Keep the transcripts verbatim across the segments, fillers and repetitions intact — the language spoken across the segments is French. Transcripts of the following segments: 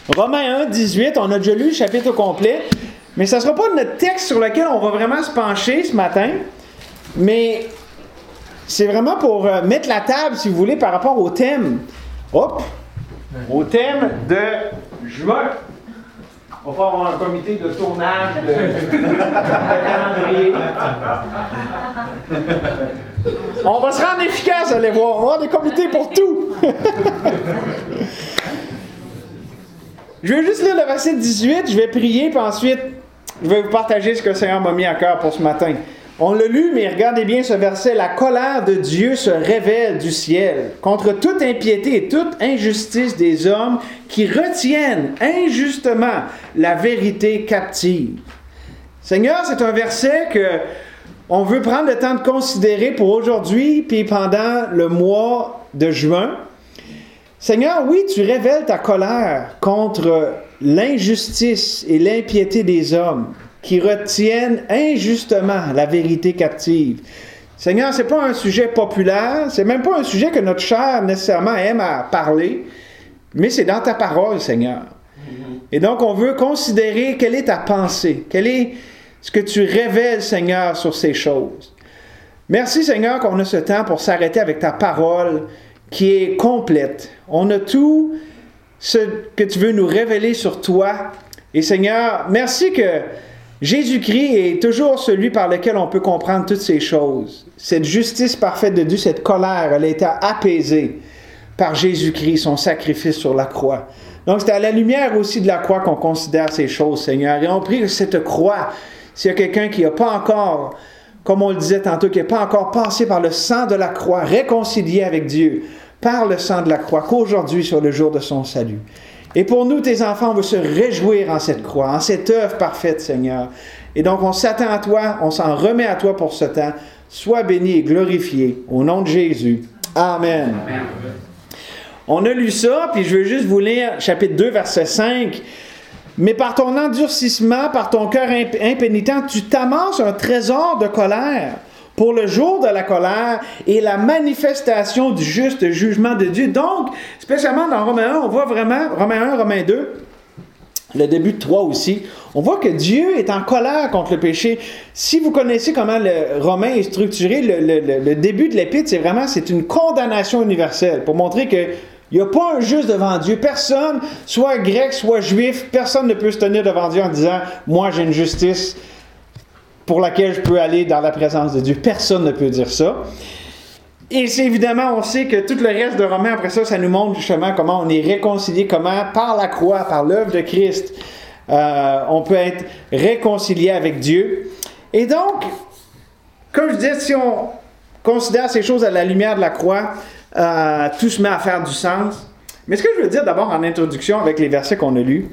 Romains un, dix-huit, on a déjà lu le chapitre au complet, mais ça ne sera pas notre texte sur lequel on va vraiment se pencher ce matin, mais c'est vraiment pour euh, mettre la table, si vous voulez, par rapport au thème. Hop! Au thème de juin. On va avoir un comité de tournage de, de calendrier. On va se rendre efficace, allez voir. On va avoir des comités pour tout. Je vais juste lire le verset dix-huit, je vais prier, puis ensuite, je vais vous partager ce que le Seigneur m'a mis à cœur pour ce matin. On l'a lu, mais regardez bien ce verset. La colère de Dieu se révèle du ciel contre toute impiété et toute injustice des hommes qui retiennent injustement la vérité captive. Seigneur, c'est un verset que on veut prendre le temps de considérer pour aujourd'hui, puis pendant le mois de juin. Seigneur, oui, tu révèles ta colère contre l'injustice et l'impiété des hommes qui retiennent injustement la vérité captive. Seigneur, ce n'est pas un sujet populaire, c'est même pas un sujet que notre chair nécessairement aime à parler, mais c'est dans ta parole, Seigneur. Et donc, on veut considérer quelle est ta pensée, quel est ce que tu révèles, Seigneur, sur ces choses. Merci, Seigneur, qu'on a ce temps pour s'arrêter avec ta parole qui est complète. On a tout ce que tu veux nous révéler sur toi. Et Seigneur, merci que Jésus-Christ est toujours celui par lequel on peut comprendre toutes ces choses. Cette justice parfaite de Dieu, cette colère, elle a été apaisée par Jésus-Christ, son sacrifice sur la croix. Donc, c'est à la lumière aussi de la croix qu'on considère ces choses, Seigneur. Et on prie que cette croix, s'il y a quelqu'un qui n'a pas encore, comme on le disait tantôt, qui n'a pas encore passé par le sang de la croix, réconcilié avec Dieu, par le sang de la croix, qu'aujourd'hui, sur le jour de son salut. Et pour nous, tes enfants, on veut se réjouir en cette croix, en cette œuvre parfaite, Seigneur. Et donc, on s'attend à toi, on s'en remet à toi pour ce temps. Sois béni et glorifié, au nom de Jésus. Amen. Amen. On a lu ça, puis je veux juste vous lire chapitre deux, verset cinq. Mais par ton endurcissement, par ton cœur imp- impénitent, tu t'amasses un trésor de colère pour le jour de la colère et la manifestation du juste jugement de Dieu. Donc, spécialement dans Romains un, on voit vraiment, Romains un, Romains deux, le début de trois aussi, on voit que Dieu est en colère contre le péché. Si vous connaissez comment le Romain est structuré, le, le, le, le début de l'épître, c'est vraiment, c'est une condamnation universelle pour montrer que il n'y a pas un juste devant Dieu. Personne, soit grec, soit juif, personne ne peut se tenir devant Dieu en disant « Moi, j'ai une justice pour laquelle je peux aller dans la présence de Dieu. » Personne ne peut dire ça. Et c'est évidemment, on sait que tout le reste de Romains, après ça, ça nous montre justement comment on est réconcilié, comment par la croix, par l'œuvre de Christ, euh, on peut être réconcilié avec Dieu. Et donc, comme je disais, si on considère ces choses à la lumière de la croix, Euh, tout se met à faire du sens. Mais ce que je veux dire d'abord en introduction avec les versets qu'on a lus,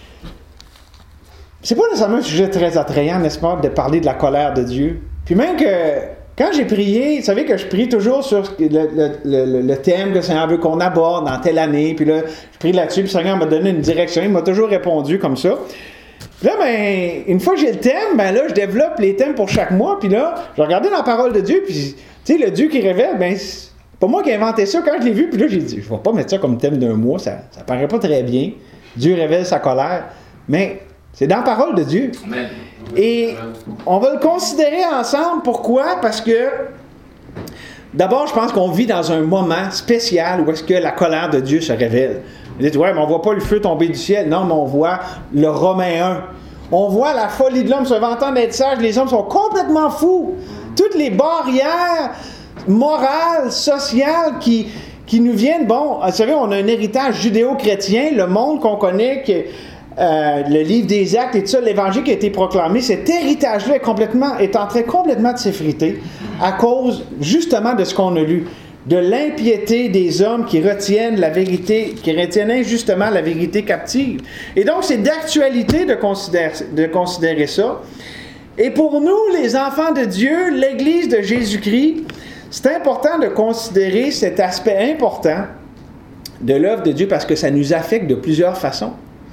c'est pas nécessairement un sujet très attrayant, n'est-ce pas, de parler de la colère de Dieu. Puis même que quand j'ai prié, vous savez que je prie toujours sur le, le, le, le thème que le Seigneur veut qu'on aborde dans telle année, puis là, je prie là-dessus, puis le Seigneur m'a donné une direction, il m'a toujours répondu comme ça. Puis là, ben, une fois que j'ai le thème, ben là, je développe les thèmes pour chaque mois, puis là, je regardais dans la parole de Dieu, puis tu sais, le Dieu qui révèle, ben, c'est pas moi qui ai inventé ça. Quand je l'ai vu, puis là, j'ai dit, je vais pas mettre ça comme thème d'un mois, ça, ça paraît pas très bien. Dieu révèle sa colère, mais c'est dans la parole de Dieu. Amen. Et on va le considérer ensemble. Pourquoi? Parce que, d'abord, je pense qu'on vit dans un moment spécial où est-ce que la colère de Dieu se révèle. Vous dites, ouais, mais on voit pas le feu tomber du ciel. Non, mais on voit le Romains un. On voit la folie de l'homme se vantant d'être sage. Les hommes sont complètement fous. Toutes les barrières morales, sociales qui, qui nous viennent. Bon, vous savez, on a un héritage judéo-chrétien, le monde qu'on connaît, que, euh, le livre des Actes et tout ça, l'évangile qui a été proclamé, cet héritage-là est, complètement, est en train complètement de s'effriter à cause justement de ce qu'on a lu, de l'impiété des hommes qui retiennent la vérité, qui retiennent injustement la vérité captive. Et donc, c'est d'actualité de considérer, de considérer ça. Et pour nous, les enfants de Dieu, l'Église de Jésus-Christ, c'est important de considérer cet aspect important de l'œuvre de Dieu parce que ça nous affecte de plusieurs façons.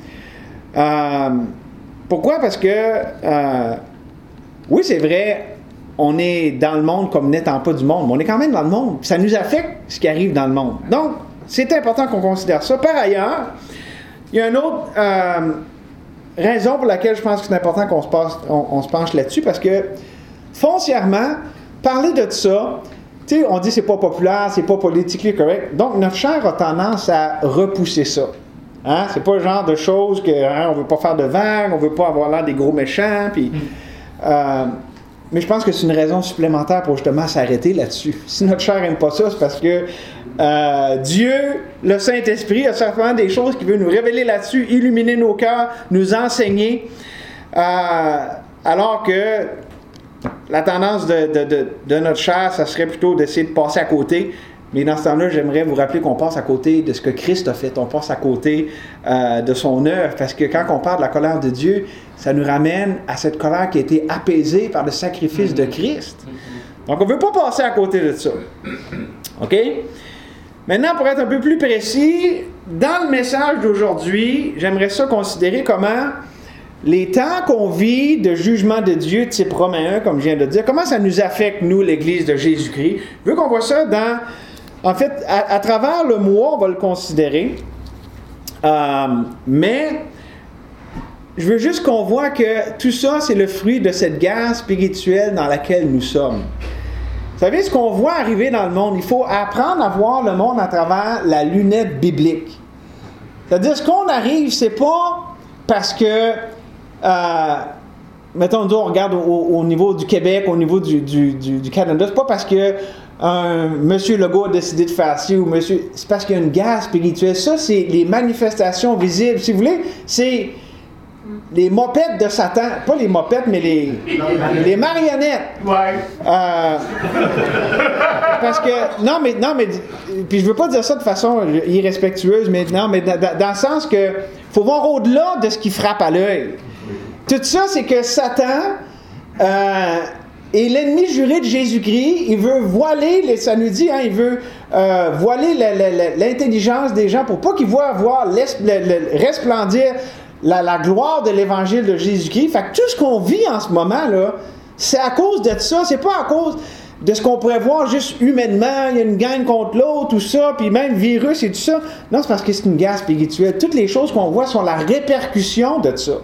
Euh, pourquoi? Parce que, euh, oui, c'est vrai, on est dans le monde comme n'étant pas du monde, mais on est quand même dans le monde. Ça nous affecte ce qui arrive dans le monde. Donc, c'est important qu'on considère ça. Par ailleurs, il y a une autre euh, raison pour laquelle je pense que c'est important qu'on se, passe, on, on se penche là-dessus, parce que foncièrement, parler de ça, tu sais, on dit que c'est pas populaire, c'est pas politiquement correct. Donc, notre chair a tendance à repousser ça. Hein? C'est pas le genre de choses que hein, on veut pas faire de vagues, on veut pas avoir l'air des gros méchants, puis... Euh, mais je pense que c'est une raison supplémentaire pour justement s'arrêter là-dessus. Si notre chair n'aime pas ça, c'est parce que euh, Dieu, le Saint-Esprit, a certainement des choses qu'il veut nous révéler là-dessus, illuminer nos cœurs, nous enseigner, euh, alors que la tendance de, de, de, de notre chair, ça serait plutôt d'essayer de passer à côté. Mais dans ce temps-là, j'aimerais vous rappeler qu'on passe à côté de ce que Christ a fait. On passe à côté euh, de son œuvre. Parce que quand on parle de la colère de Dieu, ça nous ramène à cette colère qui a été apaisée par le sacrifice de Christ. Donc, on ne veut pas passer à côté de ça. OK? Maintenant, pour être un peu plus précis, dans le message d'aujourd'hui, j'aimerais ça considérer comment les temps qu'on vit de jugement de Dieu, type Romains un, comme je viens de dire, comment ça nous affecte, nous, l'Église de Jésus-Christ. Je veux qu'on voit ça dans... En fait, à, à travers le mois, on va le considérer. Euh, mais je veux juste qu'on voit que tout ça, c'est le fruit de cette guerre spirituelle dans laquelle nous sommes. Vous savez, ce qu'on voit arriver dans le monde, il faut apprendre à voir le monde à travers la lunette biblique. C'est-à-dire, ce qu'on arrive, c'est pas parce que, euh, mettons, on regarde au, au niveau du Québec, au niveau du, du, du, du Canada, c'est pas parce que un monsieur Legault a décidé de faire ci ou monsieur... C'est parce qu'il y a une guerre spirituelle. Ça, c'est les manifestations visibles. Si vous voulez, c'est les mopettes de Satan. Pas les mopettes, mais les, les marionnettes. Ouais. Euh, parce que... Non, mais... non mais puis je veux pas dire ça de façon irrespectueuse, mais non, mais dans, dans le sens que faut voir au-delà de ce qui frappe à l'œil. Tout ça, c'est que Satan... Euh, Et l'ennemi juré de Jésus-Christ, il veut voiler, ça nous dit, hein, il veut euh, voiler la, la, la, l'intelligence des gens pour pas qu'ils voient voir le, le, resplendir la, la gloire de l'évangile de Jésus-Christ. Fait que tout ce qu'on vit en ce moment, là, c'est à cause de ça. C'est pas à cause de ce qu'on pourrait voir juste humainement, il y a une gang contre l'autre, tout ça, puis même virus et tout ça. Non, c'est parce que c'est une guerre spirituelle. Toutes les choses qu'on voit sont la répercussion de ça.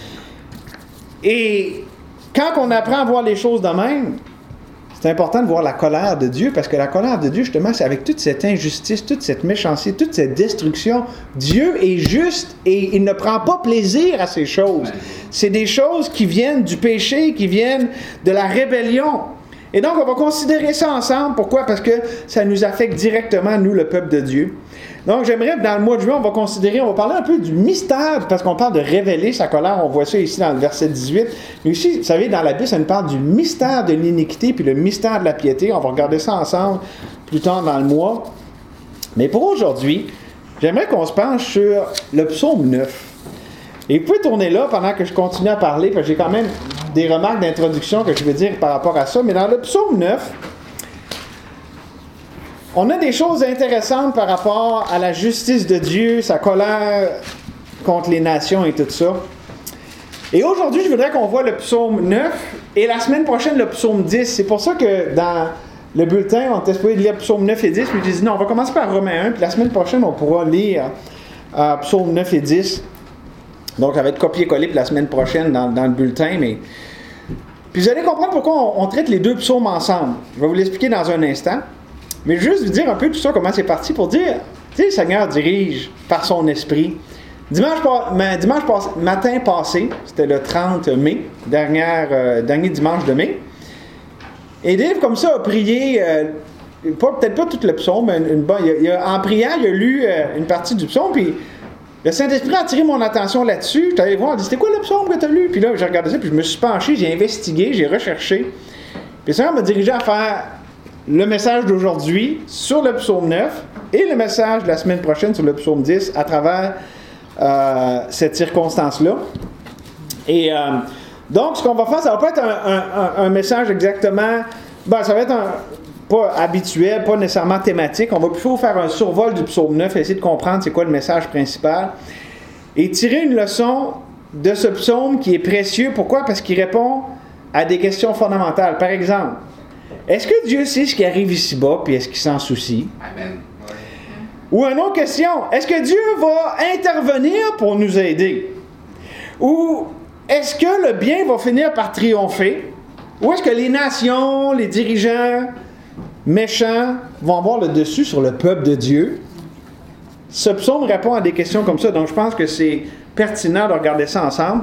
Et... quand on apprend à voir les choses de même, c'est important de voir la colère de Dieu, parce que la colère de Dieu, justement, c'est avec toute cette injustice, toute cette méchanceté, toute cette destruction. Dieu est juste et il ne prend pas plaisir à ces choses. C'est des choses qui viennent du péché, qui viennent de la rébellion. Et donc, on va considérer ça ensemble. Pourquoi? Parce que ça nous affecte directement, nous, le peuple de Dieu. Donc, j'aimerais, dans le mois de juin, on va considérer, on va parler un peu du mystère, parce qu'on parle de révéler sa colère, on voit ça ici dans le verset dix-huit. Mais aussi, vous savez, dans la Bible, ça nous parle du mystère de l'iniquité, puis le mystère de la piété. On va regarder ça ensemble plus tard dans le mois. Mais pour aujourd'hui, j'aimerais qu'on se penche sur le psaume neuf. Et vous pouvez tourner là pendant que je continue à parler, parce que j'ai quand même des remarques d'introduction que je veux dire par rapport à ça. Mais dans le psaume neuf, on a des choses intéressantes par rapport à la justice de Dieu, sa colère contre les nations et tout ça. Et aujourd'hui, je voudrais qu'on voit le psaume neuf et la semaine prochaine, le psaume dix. C'est pour ça que dans le bulletin, on était supposé lire psaume neuf et dix, puis j'ai dit non, on va commencer par Romains un, puis la semaine prochaine, on pourra lire euh, psaume neuf et dix. Donc, ça va être copié-collé pour la semaine prochaine dans, dans le bulletin, mais... Puis vous allez comprendre pourquoi on, on traite les deux psaumes ensemble. Je vais vous l'expliquer dans un instant. Mais juste vous dire un peu tout ça, comment c'est parti, pour dire, tu sais, le Seigneur dirige par son esprit. Dimanche, dimanche matin passé, c'était le trente mai, dernière, euh, dernier dimanche de mai, et Dave, comme ça, a prié, euh, pas, peut-être pas tout le psaume, mais une, une, il a, il a, en priant, il a lu euh, une partie du psaume, puis le Saint-Esprit a attiré mon attention là-dessus. Je suis allé voir, il a dit, c'était quoi le psaume que tu as lu? Puis là, j'ai regardé ça, puis je me suis penché, j'ai investigué, j'ai recherché. Puis le Seigneur m'a dirigé à faire le message d'aujourd'hui sur le psaume neuf et le message de la semaine prochaine sur le psaume dix à travers euh, cette circonstance-là. Et euh, donc, ce qu'on va faire, ça va pas être un, un, un message exactement... Ben, ça va être un, pas habituel, pas nécessairement thématique. On va plutôt faire un survol du psaume neuf, essayer de comprendre c'est quoi le message principal et tirer une leçon de ce psaume qui est précieux. Pourquoi? Parce qu'il répond à des questions fondamentales. Par exemple, est-ce que Dieu sait ce qui arrive ici-bas, puis est-ce qu'il s'en soucie? Amen. Ou une autre question, est-ce que Dieu va intervenir pour nous aider? Ou est-ce que le bien va finir par triompher? Ou est-ce que les nations, les dirigeants méchants vont avoir le dessus sur le peuple de Dieu? Ce psaume répond à des questions comme ça, donc je pense que c'est pertinent de regarder ça ensemble.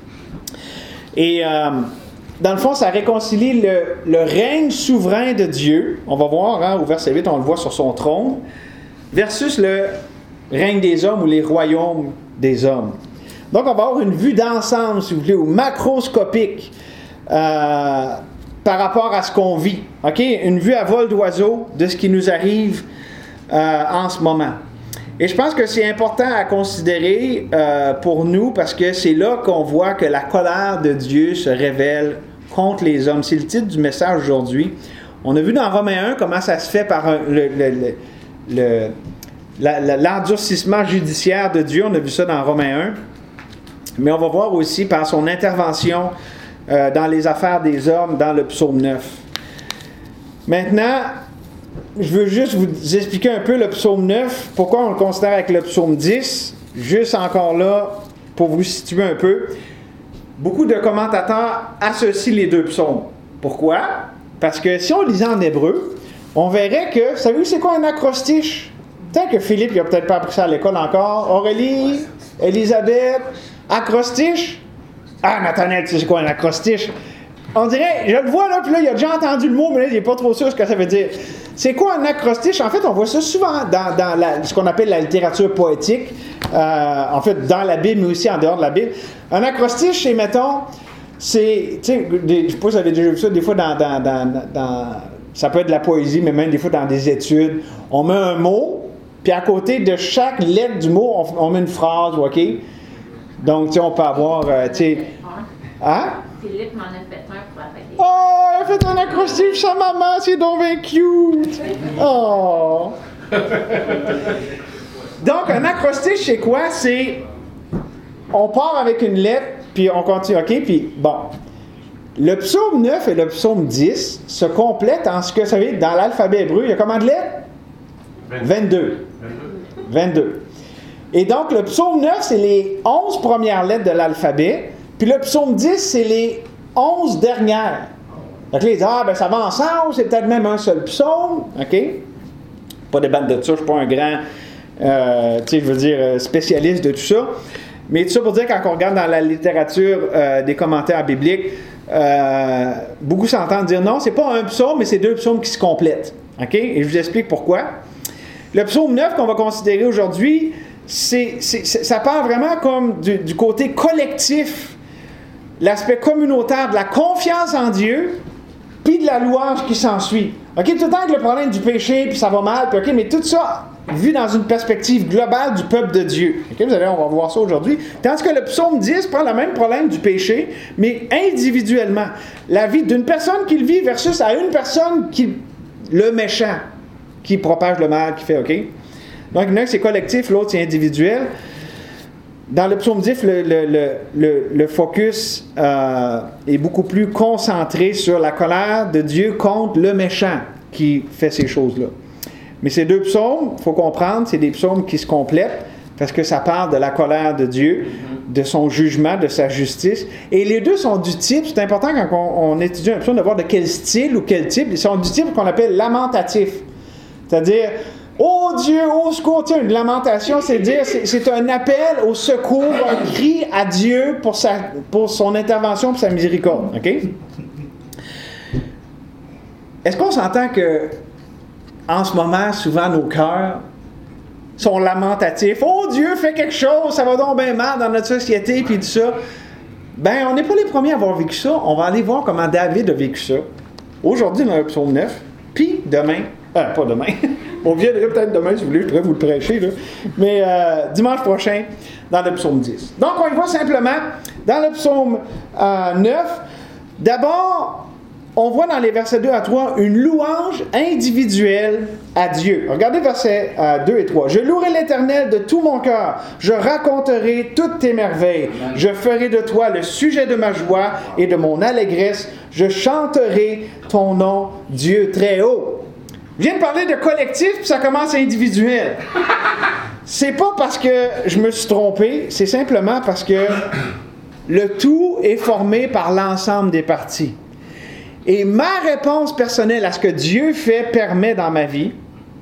Et euh, dans le fond, ça réconcilie le, le règne souverain de Dieu, on va voir, hein, au verset huit, on le voit sur son trône, versus le règne des hommes ou les royaumes des hommes. Donc, on va avoir une vue d'ensemble, si vous voulez, ou macroscopique, euh, par rapport à ce qu'on vit. OK? Une vue à vol d'oiseau de ce qui nous arrive euh, en ce moment. Et je pense que c'est important à considérer euh, pour nous, parce que c'est là qu'on voit que la colère de Dieu se révèle contre les hommes. C'est le titre du message aujourd'hui. On a vu dans Romains un comment ça se fait par un, le... le, le Le, la, la, l'endurcissement judiciaire de Dieu, on a vu ça dans Romains un, mais on va voir aussi par son intervention euh, dans les affaires des hommes dans le psaume neuf. Maintenant, je veux juste vous expliquer un peu le psaume neuf, pourquoi on le considère avec le psaume dix, juste encore là, pour vous situer un peu. Beaucoup de commentateurs associent les deux psaumes. Pourquoi? Parce que si on lisait en hébreu, on verrait que, savez-vous c'est quoi un acrostiche? Peut-être que Philippe, il n'a peut-être pas appris ça à l'école encore. Aurélie, Elisabeth, acrostiche? Ah, Nathanaël, tu sais quoi un acrostiche? On dirait, je le vois là, puis là, il a déjà entendu le mot, mais là, il n'est pas trop sûr ce que ça veut dire. C'est quoi un acrostiche? En fait, on voit ça souvent dans, dans la, ce qu'on appelle la littérature poétique. Euh, en fait, dans la Bible, mais aussi en dehors de la Bible. Un acrostiche, c'est, mettons, c'est, tu sais, je ne sais pas si vous avez déjà vu ça, des fois dans... dans, dans, dans ça peut être de la poésie, mais même des fois dans des études. On met un mot, puis à côté de chaque lettre du mot, on, on met une phrase, OK? Donc, tu sais, on peut avoir, euh, tu sais... Hein? Philippe m'en a fait un pour attaquer. Oh, il a fait un acrostiche sa maman, c'est donc bien cute! Oh! Donc, un acrostiche, c'est quoi? C'est... On part avec une lettre, puis on continue, OK? Puis, bon... Le psaume neuf et le psaume dix se complètent en ce que, vous savez, dans l'alphabet hébreu, il y a combien de lettres? vingt-deux. vingt-deux. Et donc, le psaume neuf, c'est les onze premières lettres de l'alphabet, puis le psaume dix, c'est les onze dernières. Donc là, ils disent, ah, ben ça va ensemble, c'est peut-être même un seul psaume, OK? Pas de bande de ça, je ne suis pas un grand, euh, tu sais, je veux dire, spécialiste de tout ça. Mais tout ça pour dire, quand on regarde dans la littérature euh, des commentaires bibliques, Euh, beaucoup s'entendent dire non, c'est pas un psaume, mais c'est deux psaumes qui se complètent. OK? Et je vous explique pourquoi. Le psaume neuf qu'on va considérer aujourd'hui, c'est, c'est, ça part vraiment comme du, du côté collectif, l'aspect communautaire de la confiance en Dieu, puis de la louange qui s'ensuit. OK? Tout le temps avec le problème du péché, puis ça va mal, puis OK, mais tout ça vu dans une perspective globale du peuple de Dieu. Okay? Vous allez, on va voir ça aujourd'hui. Tandis que le psaume dix prend le même problème du péché, mais individuellement. La vie d'une personne qui le vit versus à une personne qui, le méchant, qui propage le mal, qui fait OK. Donc, il y en a un c'est collectif, l'autre c'est individuel. Dans le psaume dix, le, le, le, le, le focus euh, est beaucoup plus concentré sur la colère de Dieu contre le méchant qui fait ces choses-là. Mais ces deux psaumes, il faut comprendre, c'est des psaumes qui se complètent parce que ça parle de la colère de Dieu, de son jugement, de sa justice. Et les deux sont du type, c'est important quand on, on étudie un psaume de voir de quel style ou quel type. Ils sont du type qu'on appelle lamentatif. C'est-à-dire, oh Dieu, oh secours, tiens, une lamentation, c'est dire, c'est, c'est un appel au secours, un cri à Dieu pour, sa, pour son intervention, pour sa miséricorde. OK? Est-ce qu'on s'entend que en ce moment, souvent, nos cœurs sont lamentatifs. « Oh, Dieu, fais quelque chose, ça va donc bien mal dans notre société, puis tout ça. » Ben, on n'est pas les premiers à avoir vécu ça. On va aller voir comment David a vécu ça. Aujourd'hui, dans le psaume neuf, puis demain, euh, pas demain, on viendrait peut-être demain, si vous voulez, je pourrais vous le prêcher, là. Mais euh, dimanche prochain, dans le psaume dix. Donc, on y va simplement dans le psaume euh, neuf. D'abord, on voit dans les versets deux à trois une louange individuelle à Dieu. Regardez versets euh, deux et trois. « Je louerai l'Éternel de tout mon cœur. Je raconterai toutes tes merveilles. Je ferai de toi le sujet de ma joie et de mon allégresse. Je chanterai ton nom, Dieu très haut. » Je viens de parler de collectif, puis ça commence individuel. C'est pas parce que je me suis trompé, c'est simplement parce que le tout est formé par l'ensemble des parties. Et ma réponse personnelle à ce que Dieu fait, permet dans ma vie,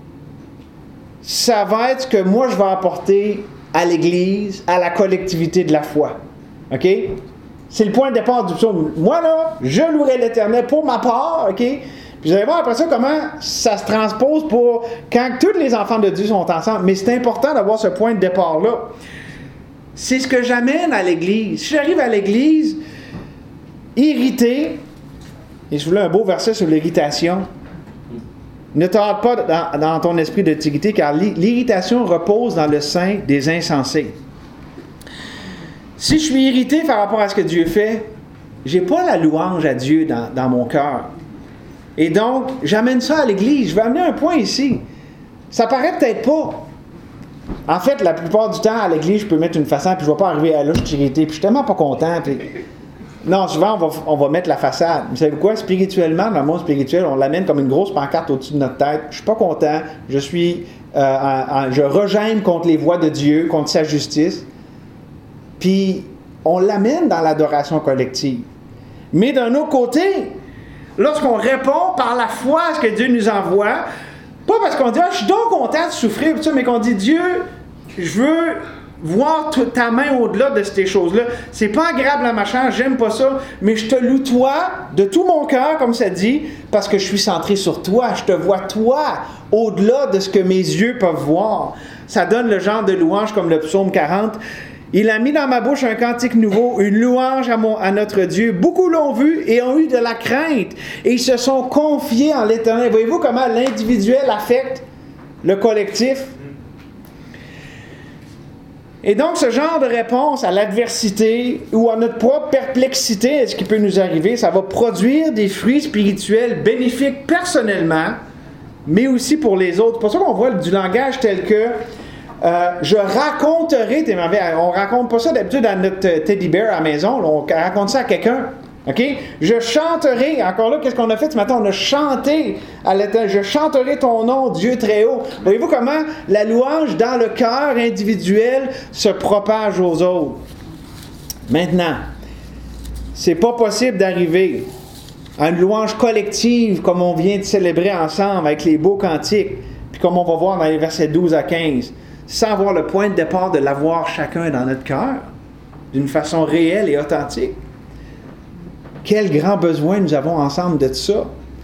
ça va être ce que moi je vais apporter à l'Église, à la collectivité de la foi. OK? C'est le point de départ du psaume. Moi, là, je louerai l'Éternel pour ma part, OK? Puis vous allez voir après ça comment ça se transpose pour quand tous les enfants de Dieu sont ensemble. Mais c'est important d'avoir ce point de départ-là. C'est ce que j'amène à l'Église. Si j'arrive à l'Église irrité, et je voulais un beau verset sur l'irritation. Ne te hâte pas dans, dans ton esprit de dignité, car l'irritation repose dans le sein des insensés. Si je suis irrité par rapport à ce que Dieu fait, j'ai pas la louange à Dieu dans, dans mon cœur. Et donc, j'amène ça à l'Église. Je vais amener un point ici. Ça paraît peut-être pas. En fait, la plupart du temps, à l'Église, je peux mettre une façade, puis je ne vais pas arriver à là, je suis irrité, puis je suis tellement pas content. Puis... Non, souvent, on va, on va mettre la façade. Vous savez quoi? Spirituellement, dans le monde spirituel, on l'amène comme une grosse pancarte au-dessus de notre tête. Je suis pas content. Je suis... Euh, en, en, je regène contre les voies de Dieu, contre sa justice. Puis, on l'amène dans l'adoration collective. Mais d'un autre côté, lorsqu'on répond par la foi à ce que Dieu nous envoie, pas parce qu'on dit « Ah, je suis donc content de souffrir », mais qu'on dit « Dieu, je veux voir ta main au-delà de ces choses-là. C'est pas agréable à ma chair, j'aime pas ça, mais je te loue toi de tout mon cœur, comme ça dit, parce que je suis centré sur toi. Je te vois toi au-delà de ce que mes yeux peuvent voir. » Ça donne le genre de louange comme le psaume quarante. « Il a mis dans ma bouche un cantique nouveau, une louange à, mon, à notre Dieu. Beaucoup l'ont vu et ont eu de la crainte, et ils se sont confiés en l'Éternel. » Voyez-vous comment l'individuel affecte le collectif? Et donc, ce genre de réponse à l'adversité ou à notre propre perplexité, à ce qui peut nous arriver, ça va produire des fruits spirituels bénéfiques personnellement, mais aussi pour les autres. C'est pour ça qu'on voit du langage tel que euh, je raconterai tes merveilles. On ne raconte pas ça d'habitude à notre teddy bear à la maison, là, on raconte ça à quelqu'un. OK? Je chanterai, encore là, qu'est-ce qu'on a fait ce matin? On a chanté à l'Éternel. Je chanterai ton nom, Dieu très haut. Voyez-vous comment la louange dans le cœur individuel se propage aux autres? Maintenant, c'est pas possible d'arriver à une louange collective comme on vient de célébrer ensemble avec les beaux cantiques, puis comme on va voir dans les versets douze à quinze, sans avoir le point de départ de l'avoir chacun dans notre cœur, d'une façon réelle et authentique. Quel grand besoin nous avons ensemble de ça.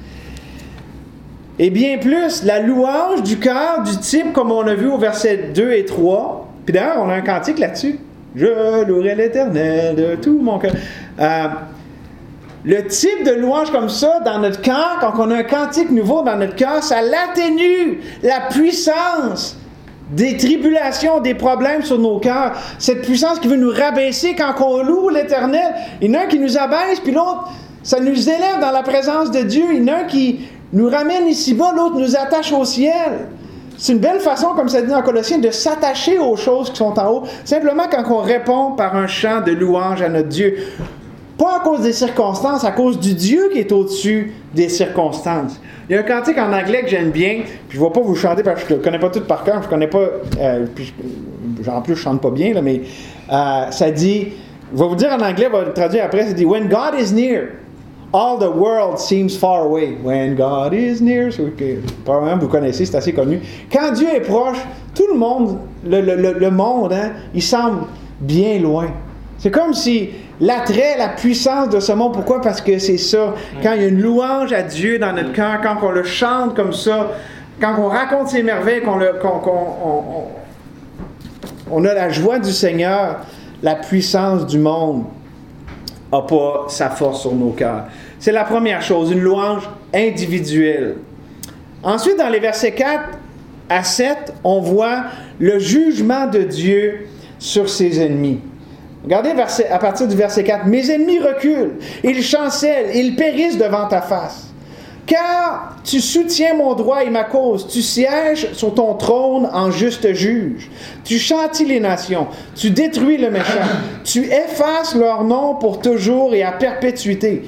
Et bien plus, la louange du cœur, du type, comme on a vu au verset deux et trois, puis d'ailleurs, on a un cantique là-dessus. « Je louerai l'Éternel de tout mon cœur. Euh, » Le type de louange comme ça, dans notre cœur, quand on a un cantique nouveau dans notre cœur, ça l'atténue, la puissance des tribulations, des problèmes sur nos cœurs. Cette puissance qui veut nous rabaisser quand on loue l'Éternel. Il y en a un qui nous abaisse, puis l'autre, ça nous élève dans la présence de Dieu. Il y en a un qui nous ramène ici-bas, l'autre nous attache au ciel. C'est une belle façon, comme ça dit dans Colossiens, de s'attacher aux choses qui sont en haut, simplement quand on répond par un chant de louange à notre Dieu. Pas à cause des circonstances, à cause du Dieu qui est au-dessus des circonstances. Il y a un cantique en anglais que j'aime bien, puis je ne vais pas vous chanter parce que je ne le connais pas tout par cœur, je ne connais pas, euh, puis je, en plus je ne chante pas bien, là, mais euh, ça dit, je vais vous dire en anglais, je vais le traduire après, ça dit « When God is near, all the world seems far away. When God is near », okay, probablement vous connaissez, c'est assez connu. Quand Dieu est proche, tout le monde, le, le, le monde, hein, il semble bien loin. C'est comme si l'attrait, la puissance de ce monde, pourquoi? Parce que c'est ça. Quand il y a une louange à Dieu dans notre cœur, quand on le chante comme ça, quand on raconte ses merveilles, qu'on, le, qu'on, qu'on on, on, on a la joie du Seigneur, la puissance du monde n'a pas sa force sur nos cœurs. C'est la première chose, une louange individuelle. Ensuite, dans les versets quatre à sept, on voit le jugement de Dieu sur ses ennemis. Regardez verset, à partir du verset quatre. « Mes ennemis reculent, ils chancellent, ils périssent devant ta face. Car tu soutiens mon droit et ma cause, tu sièges sur ton trône en juste juge. Tu châties les nations, tu détruis le méchant, tu effaces leur nom pour toujours et à perpétuité.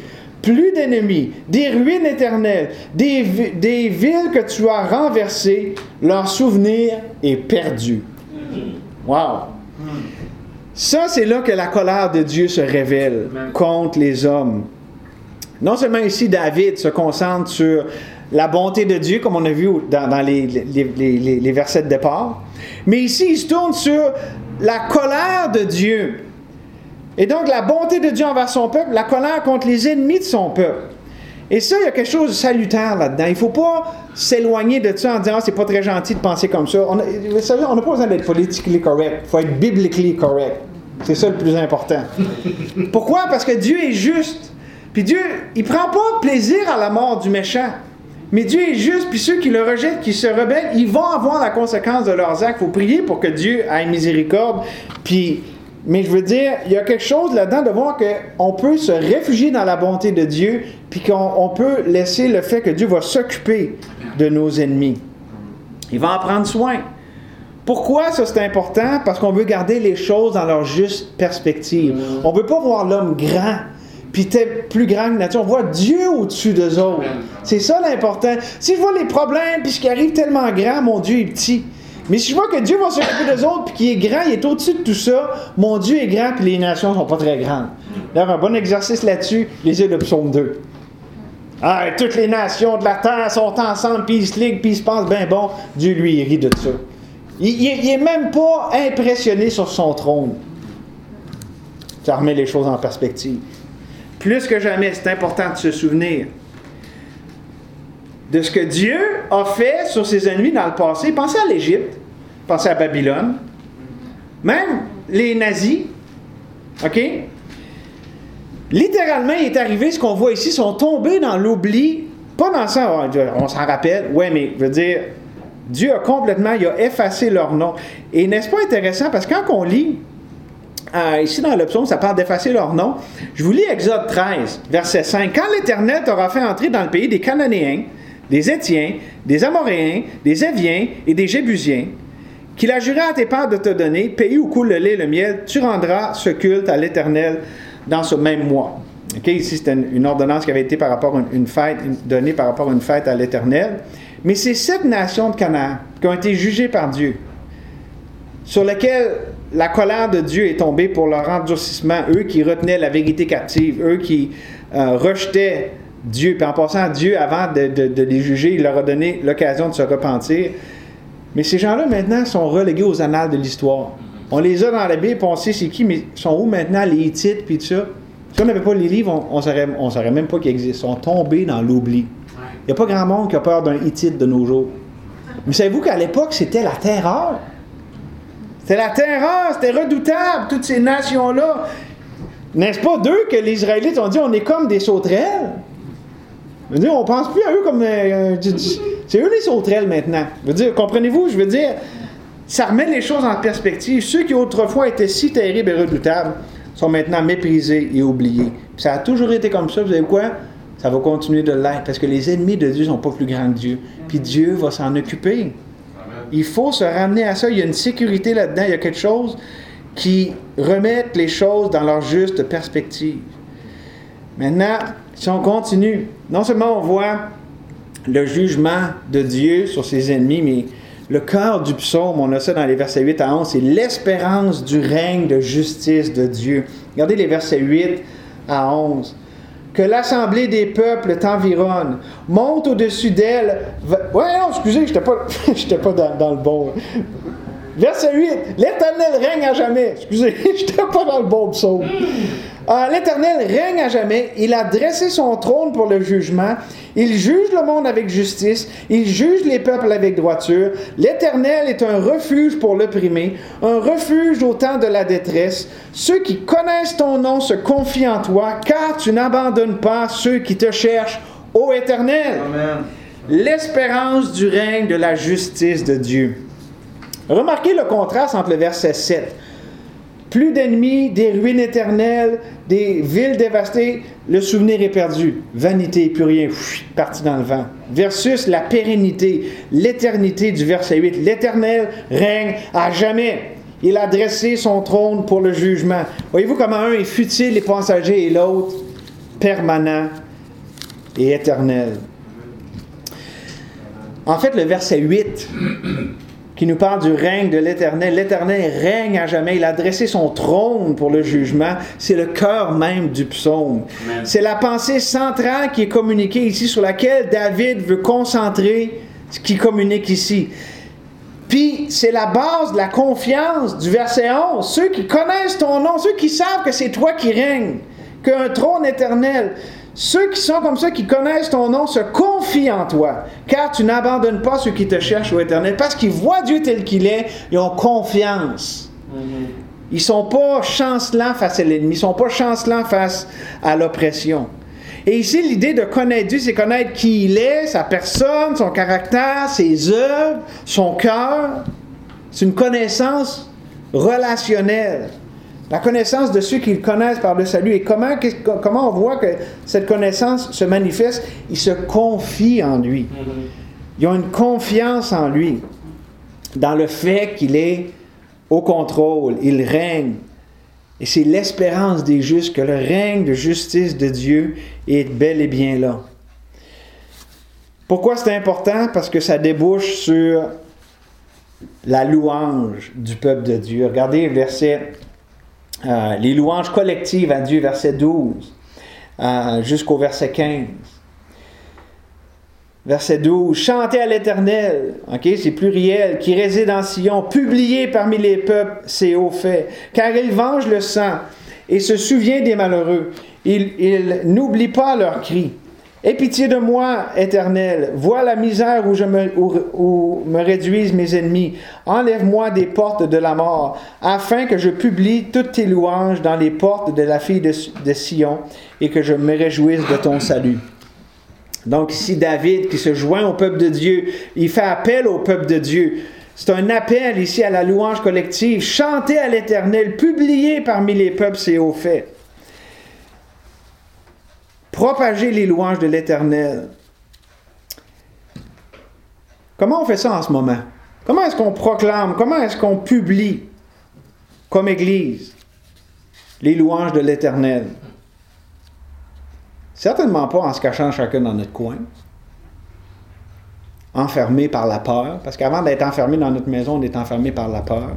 plus d'ennemis, des ruines éternelles, des, des villes que tu as renversées, leur souvenir est perdu. Wow! Ça, c'est là que la colère de Dieu se révèle contre les hommes. Non seulement ici, David se concentre sur la bonté de Dieu, comme on a vu dans, dans les, les, les, les versets de départ, mais ici, il se tourne sur la colère de Dieu. Et donc, la bonté de Dieu envers son peuple, la colère contre les ennemis de son peuple. Et ça, il y a quelque chose de salutaire là-dedans. Il ne faut pas s'éloigner de ça en disant ah, « c'est pas très gentil de penser comme ça ». On a, vous savez, on n'a pas besoin d'être politically correct. Il faut être biblically correct. C'est ça le plus important. Pourquoi? Parce que Dieu est juste. Puis Dieu, il ne prend pas plaisir à la mort du méchant. Mais Dieu est juste, puis ceux qui le rejettent, qui se rebellent, ils vont avoir la conséquence de leurs actes. Il faut prier pour que Dieu ait miséricorde. Puis, mais je veux dire, il y a quelque chose là-dedans de voir qu'on peut se réfugier dans la bonté de Dieu, puis qu'on on peut laisser le fait que Dieu va s'occuper de nos ennemis. Il va en prendre soin. Pourquoi ça c'est important? Parce qu'on veut garder les choses dans leur juste perspective. On ne veut pas voir l'homme grand, puis t'es plus grand que nature. On voit Dieu au-dessus d'eux autres. C'est ça l'important. Si je vois les problèmes, puis ce qui arrive tellement grand, mon Dieu est petit. Mais si je vois que Dieu va s'occuper d'eux autres, puis qu'il est grand, il est au-dessus de tout ça, mon Dieu est grand, puis les nations ne sont pas très grandes. D'ailleurs, un bon exercice là-dessus, lisez le psaume deux. Ah, toutes les nations de la terre sont ensemble, puis ils se liguent, puis ils se pensent bien bon. Dieu, lui, il rit de ça. Il n'est même pas impressionné sur son trône. Ça remet les choses en perspective. Plus que jamais, c'est important de se souvenir de ce que Dieu a fait sur ses ennemis dans le passé. Pensez à l'Égypte, pensez à Babylone, même les nazis, OK? Littéralement, il est arrivé, ce qu'on voit ici, sont tombés dans l'oubli, pas dans ça, on s'en rappelle, ouais, mais je veux dire, Dieu a complètement, il a effacé leur nom. Et n'est-ce pas intéressant, parce que quand on lit, euh, ici dans le psaume, ça parle d'effacer leur nom, je vous lis Exode treize, verset cinq. « Quand l'Éternel t'aura fait entrer dans le pays des Cananéens, des Hétiens, des Amoréens, des Éviens et des Jébusiens, qu'il a juré à tes pères de te donner, pays où coule le lait et le miel, tu rendras ce culte à l'Éternel dans ce même mois. » Okay, ici, c'était une, une ordonnance qui avait été par rapport à une, une fête, une, donnée par rapport à une fête à l'Éternel. Mais c'est sept nations de Canaan qui ont été jugées par Dieu, sur lesquelles la colère de Dieu est tombée pour leur endurcissement, eux qui retenaient la vérité captive, eux qui euh, rejetaient Dieu. Puis en passant à Dieu, avant de, de, de les juger, il leur a donné l'occasion de se repentir. Mais ces gens-là, maintenant, sont relégués aux annales de l'histoire. On les a dans la Bible, puis on sait c'est qui, mais ils sont où maintenant, les Hittites, puis tout ça? Si on n'avait pas les livres, on ne saurait, on saurait même pas qu'ils existent. Ils sont tombés dans l'oubli. Il n'y a pas grand monde qui a peur d'un Hittite de nos jours. Mais savez-vous qu'à l'époque, c'était la terreur? C'était la terreur, c'était redoutable, toutes ces nations-là. N'est-ce pas d'eux que les Israélites ont dit, on est comme des sauterelles? Je veux dire, on ne pense plus à eux comme... Euh, c'est eux les sauterelles maintenant. Je veux dire, comprenez-vous? Je veux dire, ça remet les choses en perspective. Ceux qui autrefois étaient si terribles et redoutables sont maintenant méprisés et oubliés. Puis ça a toujours été comme ça. Vous savez quoi? Ça va continuer de l'être, parce que les ennemis de Dieu ne sont pas plus grands que Dieu. Puis Dieu va s'en occuper. Il faut se ramener à ça. Il y a une sécurité là-dedans. Il y a quelque chose qui remet les choses dans leur juste perspective. Maintenant, si on continue, non seulement on voit le jugement de Dieu sur ses ennemis, mais le cœur du psaume, on a ça dans les versets huit à onze, c'est l'espérance du règne de justice de Dieu. Regardez les versets huit à onze. Que l'assemblée des peuples t'environne, monte au-dessus d'elle. Va... Ouais, non, excusez, je n'étais pas, j'étais pas dans, dans le bon. Verset huit. L'Éternel règne à jamais. Excusez, je n'étais pas dans le bon psaume. Ah, L'Éternel règne à jamais. Il a dressé son trône pour le jugement. Il juge le monde avec justice. Il juge les peuples avec droiture. L'Éternel est un refuge pour l'opprimé, un refuge au temps de la détresse. Ceux qui connaissent ton nom se confient en toi, car tu n'abandonnes pas ceux qui te cherchent, ô Éternel. Amen. L'espérance du règne de la justice de Dieu. Remarquez le contraste entre le verset sept. Plus d'ennemis, des ruines éternelles, des villes dévastées, le souvenir est perdu. Vanité, plus rien, pff, parti dans le vent. Versus la pérennité, l'éternité du verset huit. L'Éternel règne à jamais. Il a dressé son trône pour le jugement. Voyez-vous comment un est futile et passager et l'autre permanent et éternel. En fait, le verset huit, qui nous parle du règne de l'Éternel. L'Éternel règne à jamais. Il a dressé son trône pour le jugement. C'est le cœur même du psaume. Amen. C'est la pensée centrale qui est communiquée ici, sur laquelle David veut concentrer ce qu'il communique ici. Puis, c'est la base de la confiance du verset onze. Ceux qui connaissent ton nom, ceux qui savent que c'est toi qui règnes, qu'un trône éternel. Ceux qui sont comme ça, qui connaissent ton nom, se confient en toi, car tu n'abandonnes pas ceux qui te cherchent, ô Éternel, parce qu'ils voient Dieu tel qu'il est, ils ont confiance. Mm-hmm. Ils ne sont pas chancelants face à l'ennemi, ils ne sont pas chancelants face à l'oppression. Et ici, l'idée de connaître Dieu, c'est connaître qui il est, sa personne, son caractère, ses œuvres, son cœur. C'est une connaissance relationnelle. La connaissance de ceux qui le connaissent par le salut. Et comment, comment on voit que cette connaissance se manifeste? Ils se confient en lui. Ils ont une confiance en lui, dans le fait qu'il est au contrôle, il règne. Et c'est l'espérance des justes que le règne de justice de Dieu est bel et bien là. Pourquoi c'est important? Parce que ça débouche sur la louange du peuple de Dieu. Regardez le verset... Euh, les louanges collectives à Dieu, verset douze, euh, jusqu'au verset quinze. Verset douze, chantez à l'Éternel, ok, c'est pluriel, qui réside en Sion, publiez parmi les peuples ses hauts faits, car il venge le sang et se souvient des malheureux. Il, il n'oublie pas leurs cris. Aie pitié de moi, Éternel, vois la misère où, je me, où, où me réduisent mes ennemis. Enlève-moi des portes de la mort, afin que je publie toutes tes louanges dans les portes de la fille de, de Sion, et que je me réjouisse de ton salut. Donc ici, David qui se joint au peuple de Dieu, il fait appel au peuple de Dieu. C'est un appel ici à la louange collective. Chantez à l'Éternel, publiez parmi les peuples ses hauts faits. Propager les louanges de l'Éternel. Comment on fait ça en ce moment? Comment est-ce qu'on proclame? Comment est-ce qu'on publie, comme Église, les louanges de l'Éternel? Certainement pas en se cachant chacun dans notre coin, enfermé par la peur, parce qu'avant d'être enfermé dans notre maison, on est enfermé par la peur.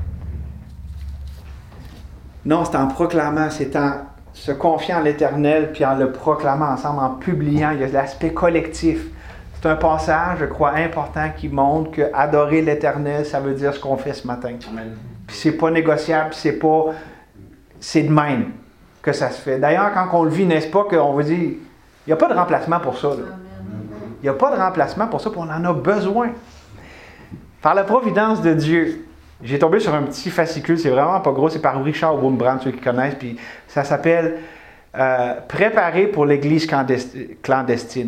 Non, c'est en proclamant, c'est en se confiant en l'Éternel, puis en le proclamant ensemble, en publiant. Il y a l'aspect collectif. C'est un passage, je crois, important qui montre que adorer l'Éternel, ça veut dire ce qu'on fait ce matin. Amen. Puis c'est pas négociable, c'est pas... C'est de même que ça se fait. D'ailleurs, quand on le vit, n'est-ce pas, qu'on veut dire, il n'y a pas de remplacement pour ça. Là. Il n'y a pas de remplacement pour ça, puis on en a besoin. Par la providence de Dieu, j'ai tombé sur un petit fascicule, c'est vraiment pas gros, c'est par Richard Wurmbrand, ceux qui connaissent, puis ça s'appelle euh, « Préparer pour l'Église clandestine ».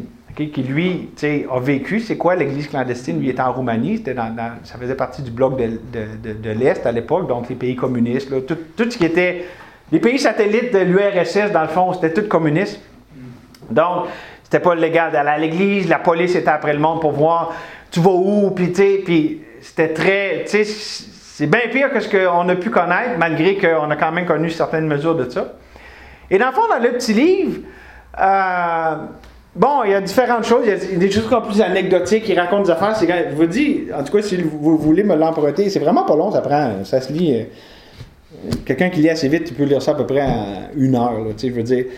Okay, qui lui, tu sais, a vécu, c'est quoi l'Église clandestine? Lui, il était en Roumanie, c'était dans, dans, ça faisait partie du bloc de, de, de, de l'Est à l'époque, donc les pays communistes, là, tout, tout ce qui était... Les pays satellites de l'U R S S, dans le fond, c'était tout communiste. Donc, c'était pas légal d'aller à l'Église, la police était après le monde pour voir tu vas où, puis tu sais, puis c'était très... Tu sais, c'est bien pire que ce qu'on a pu connaître, malgré qu'on a quand même connu certaines mesures de ça. Et dans le fond, dans le petit livre, euh, bon, il y a différentes choses. Il y a des choses comme plus anecdotiques qui racontent des affaires. C'est quand, je vous dis, en tout cas, si vous voulez me l'emprunter, c'est vraiment pas long, ça prend, ça se lit. Euh, quelqu'un qui lit assez vite, tu peux lire ça à peu près en une heure, là, tu sais, je veux dire.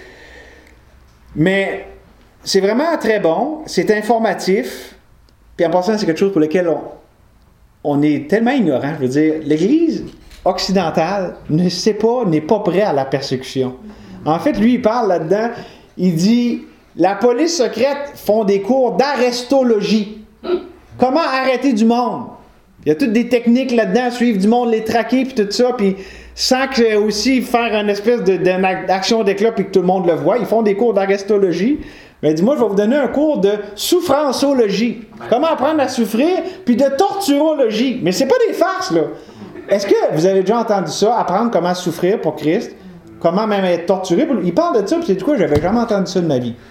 Mais c'est vraiment très bon, c'est informatif, puis en passant, c'est quelque chose pour lequel on... On est tellement ignorant, je veux dire, l'Église occidentale ne sait pas, n'est pas prête à la persécution. En fait, lui, il parle là-dedans, il dit, la police secrète font des cours d'arrestologie. Comment arrêter du monde? Il y a toutes des techniques là-dedans, suivre du monde, les traquer, puis tout ça, puis sans que aussi faire une espèce de, d'action d'éclat, puis que tout le monde le voit. Ils font des cours d'arrestologie. Mais dis-moi, je vais vous donner un cours de souffranceologie. Comment apprendre à souffrir, puis de torturologie. Mais c'est pas des farces, là. Est-ce que vous avez déjà entendu ça, apprendre comment souffrir pour Christ, comment même être torturé? Il parle de ça, puis c'est du coup, j'avais jamais entendu ça de ma vie.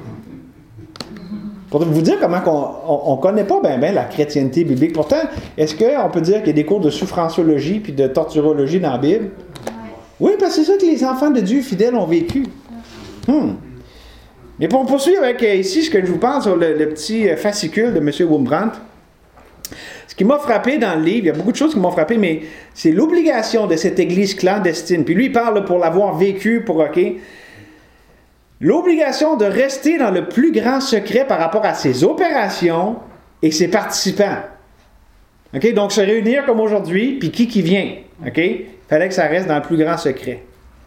Pour vous dire comment on ne connaît pas bien ben la chrétienté biblique. Pourtant, est-ce qu'on peut dire qu'il y a des cours de souffranceologie puis de torturologie dans la Bible? Oui, parce que c'est ça que les enfants de Dieu fidèles ont vécu. Hmm. Mais pour poursuivre avec euh, ici ce que je vous parle sur le, le petit euh, fascicule de M. Wurmbrand, ce qui m'a frappé dans le livre, il y a beaucoup de choses qui m'ont frappé, mais c'est l'obligation de cette église clandestine. Puis lui, il parle là, pour l'avoir vécu, pour OK. L'obligation de rester dans le plus grand secret par rapport à ses opérations et ses participants. OK? Donc, se réunir comme aujourd'hui, puis qui qui vient. OK? Il fallait que ça reste dans le plus grand secret.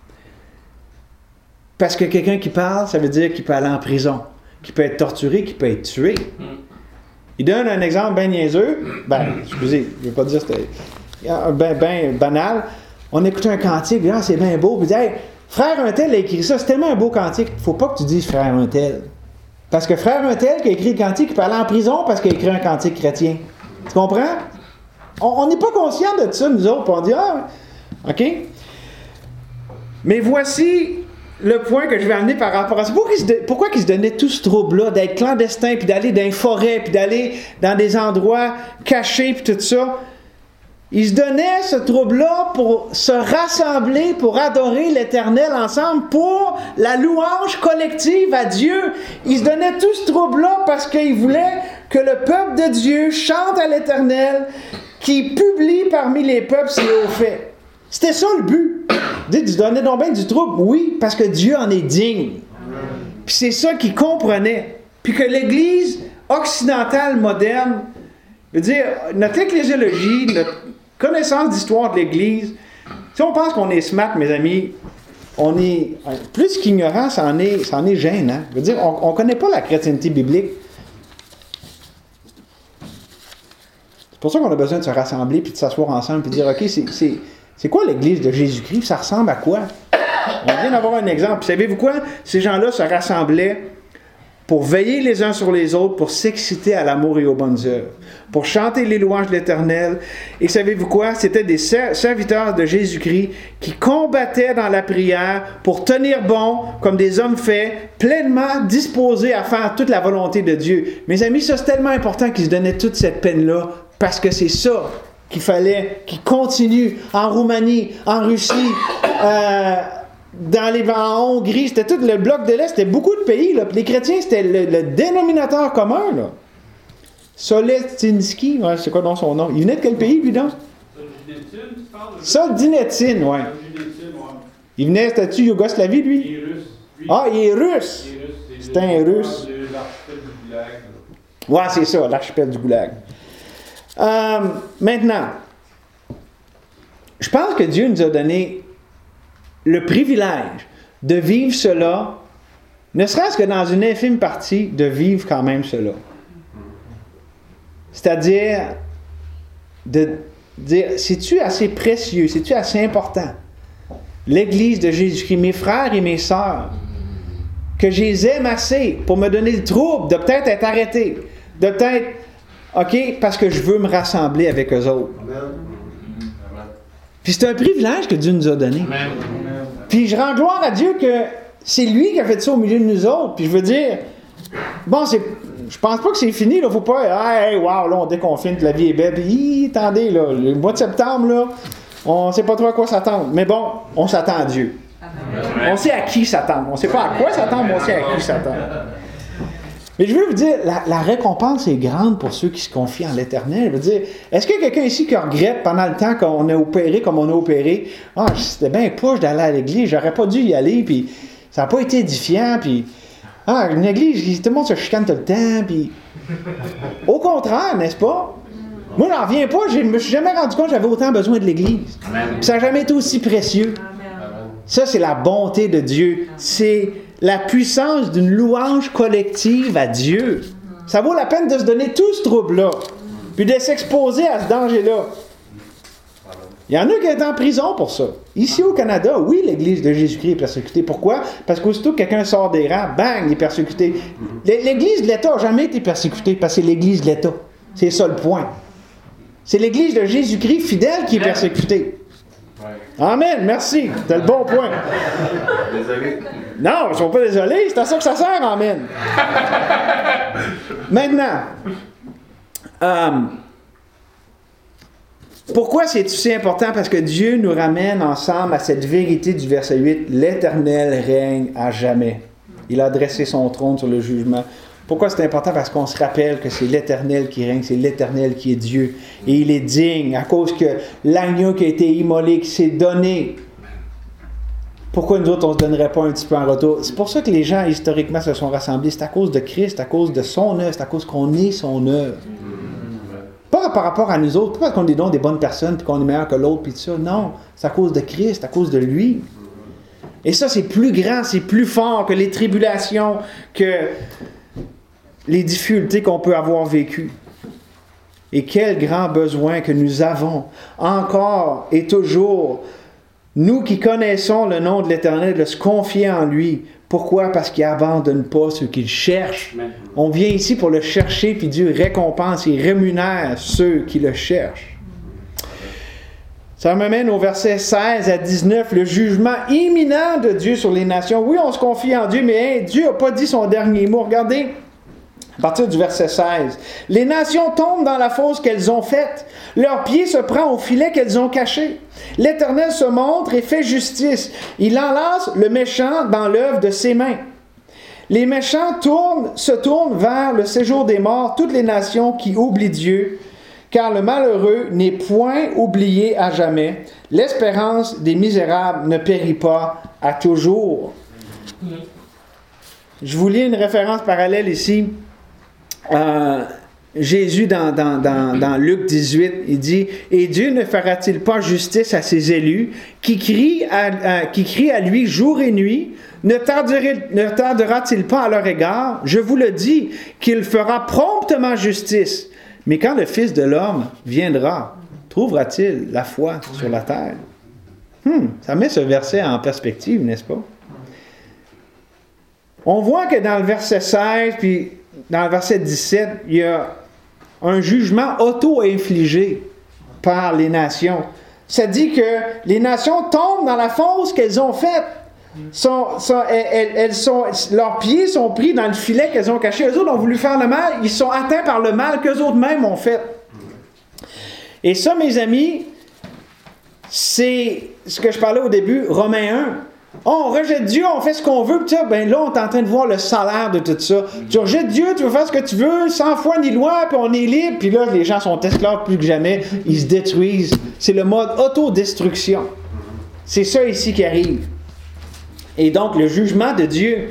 Parce que quelqu'un qui parle, ça veut dire qu'il peut aller en prison, qu'il peut être torturé, qu'il peut être tué. Il donne un exemple bien niaiseux. Ben, excusez, je ne veux pas dire que c'était ben, ben banal. On écoute un cantique, ah, c'est bien beau, puis il dit, hey, frère un tel a écrit ça, c'est tellement un beau cantique. Il ne faut pas que tu dises frère un tel. Parce que frère un tel qui a écrit le cantique, il peut aller en prison parce qu'il a écrit un cantique chrétien. Tu comprends? On n'est pas conscient de ça, nous autres, puis on dit, ah, OK. Mais voici le point que je vais amener par rapport à ça. Pourquoi ils se, pourquoi ils se donnaient tout ce trouble-là d'être clandestin, puis d'aller dans les forêts, puis d'aller dans des endroits cachés, puis tout ça? Ils se donnaient ce trouble-là pour se rassembler, pour adorer l'Éternel ensemble, pour la louange collective à Dieu. Ils se donnaient tout ce trouble-là parce qu'ils voulaient que le peuple de Dieu chante à l'Éternel, qui publie parmi les peuples ses hauts faits. C'était ça le but. Dites, ils se donnaient donc bien du trouble. Oui, parce que Dieu en est digne. Puis c'est ça qu'ils comprenaient. Puis que l'Église occidentale moderne, veut dire, notre ecclésiologie, notre connaissance d'histoire de l'Église, si on pense qu'on est smart, mes amis, on est plus qu'ignorant, ça en est, ça en est gênant. Veut dire, on ne connaît pas la chrétienté biblique. C'est pour ça qu'on a besoin de se rassembler puis de s'asseoir ensemble puis de dire, OK, c'est, c'est, c'est quoi l'Église de Jésus-Christ? Ça ressemble à quoi? On vient d'avoir un exemple. Puis savez-vous quoi? Ces gens-là se rassemblaient pour veiller les uns sur les autres, pour s'exciter à l'amour et aux bonnes œuvres, pour chanter les louanges de l'Éternel. Et savez-vous quoi? C'était des serviteurs de Jésus-Christ qui combattaient dans la prière pour tenir bon, comme des hommes faits, pleinement disposés à faire toute la volonté de Dieu. Mes amis, ça c'est tellement important qu'ils se donnaient toute cette peine-là, parce que c'est ça qu'il fallait qu'ils continuent en Roumanie, en Russie, euh, dans les, en Hongrie, c'était tout le bloc de l'Est, c'était beaucoup de pays. Là. Les chrétiens, c'était le, le dénominateur commun. Là. Solzhenitsyn, ouais, c'est quoi donc son nom? Il venait de quel pays, lui, donc? Solzhenitsyn, ouais. Il venait, c'était-tu Yougoslavie, lui? Il est russe. Ah, il est russe! C'est un russe. Ouais, c'est ça, l'archipel du Goulag. Euh, maintenant, je pense que Dieu nous a donné le privilège de vivre cela, ne serait-ce que dans une infime partie, de vivre quand même cela. C'est-à-dire, de dire, c'est-tu assez précieux, c'est-tu assez important? L'Église de Jésus-Christ, mes frères et mes sœurs, que je les aime assez pour me donner le trouble de peut-être être arrêté, de peut-être, OK, parce que je veux me rassembler avec eux autres. Puis c'est un privilège que Dieu nous a donné. Amen. Puis je rends gloire à Dieu que c'est lui qui a fait ça au milieu de nous autres. Puis je veux dire, bon, c'est, je pense pas que c'est fini, là. Faut pas, hey, wow, là, on déconfine, la vie est belle. Puis, attendez, là, le mois de septembre, là, on sait pas trop à quoi s'attendre. Mais bon, on s'attend à Dieu. Amen. On sait à qui s'attendre. On sait pas à quoi s'attendre, mais on sait à qui s'attendre. Mais je veux vous dire, la, la récompense est grande pour ceux qui se confient en l'Éternel. Je veux dire, est-ce qu'il y a quelqu'un ici qui regrette pendant le temps qu'on a opéré comme on a opéré? Ah, c'était bien poche d'aller à l'église, j'aurais pas dû y aller, puis ça n'a pas été édifiant, puis ah, une église, tout le monde se chicane tout le temps, puis au contraire, n'est-ce pas? Moi, j'en reviens pas, je me suis jamais rendu compte que j'avais autant besoin de l'église. Puis ça n'a jamais été aussi précieux. Ça, c'est la bonté de Dieu. C'est la puissance d'une louange collective à Dieu. Ça vaut la peine de se donner tout ce trouble-là, puis de s'exposer à ce danger-là. Il y en a qui sont en prison pour ça. Ici au Canada, oui, l'Église de Jésus-Christ est persécutée. Pourquoi? Parce qu'aussitôt que quelqu'un sort des rangs, bang, il est persécuté. L'Église de l'État n'a jamais été persécutée parce que c'est l'Église de l'État. C'est ça le point. C'est l'Église de Jésus-Christ fidèle qui est persécutée. Amen, merci. C'est le bon point. Désolé. Non, je ne suis pas désolé, c'est à ça que ça sert, amen. Maintenant, euh, pourquoi c'est si important? Parce que Dieu nous ramène ensemble à cette vérité du verset huit. L'Éternel règne à jamais. Il a dressé son trône sur le jugement. Pourquoi c'est important? Parce qu'on se rappelle que c'est l'Éternel qui règne, c'est l'Éternel qui est Dieu. Et il est digne à cause que l'agneau qui a été immolé, qui s'est donné. Pourquoi nous autres, on ne se donnerait pas un petit peu en retour? C'est pour ça que les gens, historiquement, se sont rassemblés. C'est à cause de Christ, à cause de son œuvre, c'est à cause qu'on est son œuvre. Pas par rapport à nous autres, pas parce qu'on est donc des bonnes personnes, puis qu'on est meilleur que l'autre, puis tout ça. Non, c'est à cause de Christ, à cause de lui. Et ça, c'est plus grand, c'est plus fort que les tribulations, que les difficultés qu'on peut avoir vécues. Et quel grand besoin que nous avons, encore et toujours, nous qui connaissons le nom de l'Éternel, de se confier en lui. Pourquoi? Parce qu'il n'abandonne pas ceux qu'il cherche. On vient ici pour le chercher, puis Dieu récompense et rémunère ceux qui le cherchent. Ça m'amène au verset seize à dix-neuf, le jugement imminent de Dieu sur les nations. Oui, on se confie en Dieu, mais hein, Dieu n'a pas dit son dernier mot. Regardez, à partir du verset seize. « Les nations tombent dans la fosse qu'elles ont faite. Leur pied se prend au filet qu'elles ont caché. L'Éternel se montre et fait justice. Il enlace le méchant dans l'œuvre de ses mains. Les méchants tournent, se tournent vers le séjour des morts, toutes les nations qui oublient Dieu, car le malheureux n'est point oublié à jamais. L'espérance des misérables ne périt pas à toujours. » Je vous lis une référence parallèle ici. Euh, Jésus, dans, dans, dans, dans Luc dix-huit, il dit « Et Dieu ne fera-t-il pas justice à ses élus, qui crient à, à, qui crient à lui jour et nuit? Ne, ne tardera-t-il pas à leur égard? Je vous le dis, qu'il fera promptement justice. Mais quand le Fils de l'homme viendra, trouvera-t-il la foi sur la terre? » Hmm, ça met ce verset en perspective, n'est-ce pas? On voit que dans le verset seize, puis dans le verset dix-sept, il y a un jugement auto-infligé par les nations. Ça dit que les nations tombent dans la fosse qu'elles ont faite. Sont, sont, elles, elles sont, leurs pieds sont pris dans le filet qu'elles ont caché. Eux autres ont voulu faire le mal. Ils sont atteints par le mal qu'eux autres mêmes ont fait. Et ça, mes amis, c'est ce que je parlais au début, Romains un. Oh, on rejette Dieu, on fait ce qu'on veut, puis ben là, on est en train de voir le salaire de tout ça. Tu rejettes Dieu, tu veux faire ce que tu veux, sans foi ni loi, puis on est libre, puis là, les gens sont esclaves plus que jamais, ils se détruisent. C'est le mode autodestruction. C'est ça ici qui arrive. Et donc, le jugement de Dieu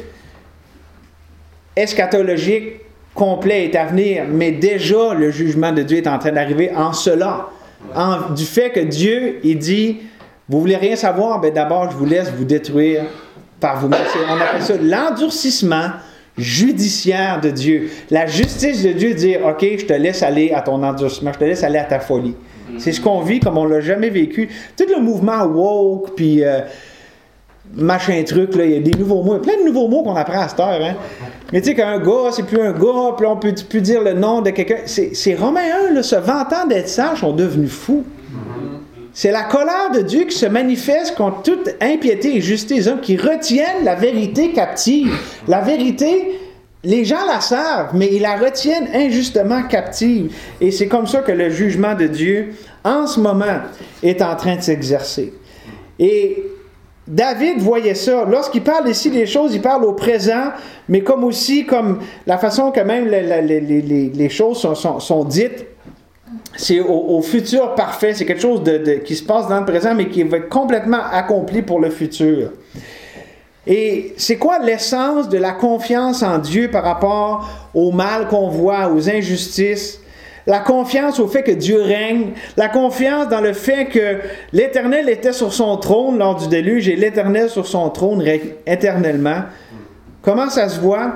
eschatologique complet est à venir, mais déjà, le jugement de Dieu est en train d'arriver en cela. En, du fait que Dieu, il dit... Vous voulez rien savoir? Ben d'abord, je vous laisse vous détruire par vous-même. On appelle ça l'endurcissement judiciaire de Dieu. La justice de Dieu, dire, OK, je te laisse aller à ton endurcissement, je te laisse aller à ta folie. C'est ce qu'on vit comme on ne l'a jamais vécu. Tout le mouvement woke, puis euh, machin truc, là, il y a des nouveaux mots, plein de nouveaux mots qu'on apprend à cette heure. Hein? Mais tu sais qu'un gars, c'est plus un gars, puis on peut plus dire le nom de quelqu'un. C'est, c'est Romains un, là, se vantant d'être sages, sont devenus fous. C'est la colère de Dieu qui se manifeste contre toute impiété et justice des hommes qui retiennent la vérité captive. La vérité, les gens la savent, mais ils la retiennent injustement captive. Et c'est comme ça que le jugement de Dieu, en ce moment, est en train de s'exercer. Et David voyait ça. Lorsqu'il parle ici des choses, il parle au présent, mais comme aussi comme la façon que même les, les, les, les choses sont, sont, sont dites. C'est au, au futur parfait. C'est quelque chose de, de, qui se passe dans le présent, mais qui va être complètement accompli pour le futur. Et c'est quoi l'essence de la confiance en Dieu par rapport au mal qu'on voit, aux injustices? La confiance au fait que Dieu règne. La confiance dans le fait que l'Éternel était sur son trône lors du déluge et l'Éternel sur son trône règne éternellement. Comment ça se voit?